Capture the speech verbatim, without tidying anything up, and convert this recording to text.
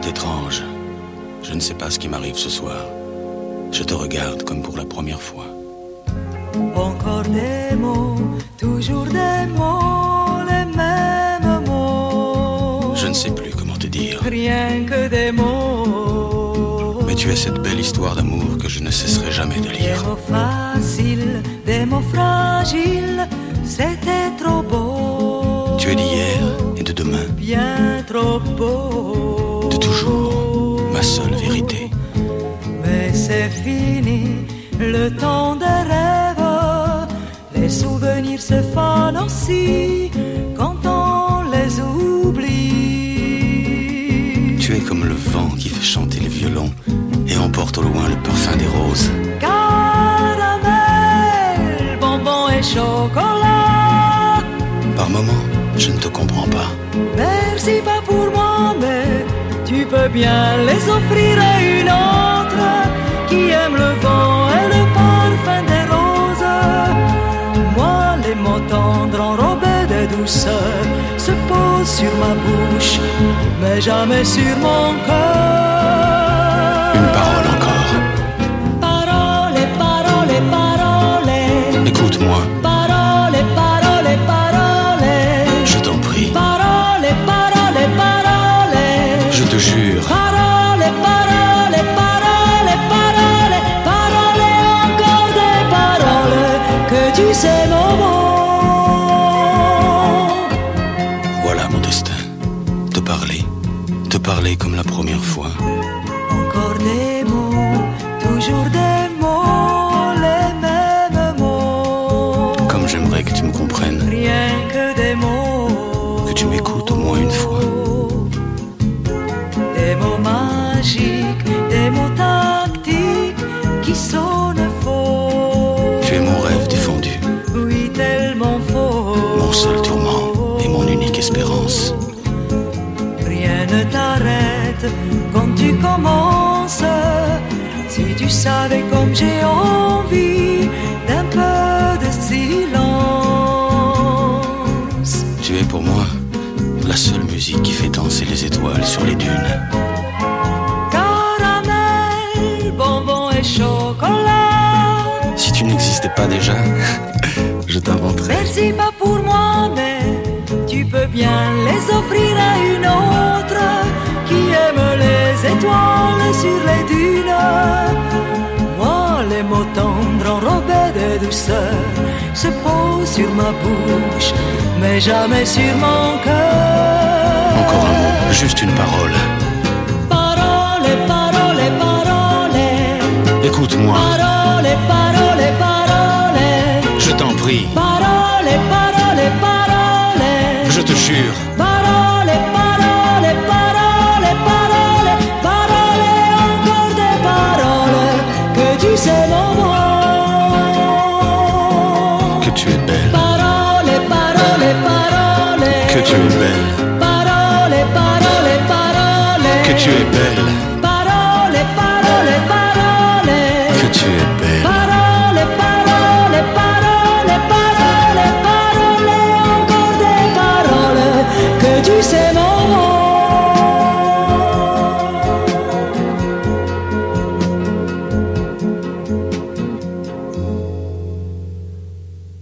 C'est étrange. Je ne sais pas ce qui m'arrive ce soir. Je te regarde comme pour la première fois. Encore des mots, toujours des mots, les mêmes mots. Je ne sais plus comment te dire. Rien que des mots. Mais tu as cette belle histoire d'amour que je ne cesserai jamais de lire. Des mots faciles, des mots fragiles, c'était trop beau. Tu es d'hier et de demain. Bien trop beau. De toujours, ma seule vérité. Mais c'est fini, le temps des rêves. Les souvenirs se fanent aussi quand on les oublie. Tu es comme le vent qui fait chanter les violons et emporte au loin le parfum des roses. Caramel, bonbon et chocolat. Par moments, je ne te comprends pas. Merci pas pour moi, mais tu peux bien les offrir à une autre qui aime le vent et le parfum des roses. Moi, les mots tendres enrobés de douceur se posent sur ma bouche, mais jamais sur mon cœur. Une parole encore. Parole, parole, parole. Écoute-moi. Parole, parole, parole. Je t'en prie. Parole, parole, parole. Je te jure. Parole, parole, parole, parole. Parole, encore des paroles que tu sais nos mots. Voilà mon destin. Te parler. Te parler comme la première fois. Encore des mots, toujours des mots, les mêmes mots. Comme j'aimerais que tu me comprennes. Rien que des mots. Que tu m'écoutes au moins une fois. Des mots magiques, des mots tactiques qui sonnent faux. Tu es mon rêve défendu. Oui, tellement faux. Mon seul tourment et mon unique espérance. Rien ne t'arrête quand tu commences. Si tu savais comme j'ai envie d'un peu de silence. Tu es pour moi la seule musique qui fait danser les étoiles sur les dunes. Caramel, bonbon et chocolat. Si tu n'existais pas déjà, je t'inventerais. Merci pas pour moi, mais tu peux bien les offrir à une autre qui aime les étoiles sur les dunes. Moi, les mots tendres enrobés de douceur se posent sur ma bouche, mais jamais sur mon cœur. Encore un mot, juste une parole. Parole, parole, parole. Écoute-moi. Parole, parole, parole. Je t'en prie. Parole, parole, parole. Je te jure. Parole, parole, parole, parole. Parole, encore des paroles que tu sais mon mot. Que tu es belle. Parole, parole, parole. Que tu es belle. Parole, parole, parole. Que tu es belle.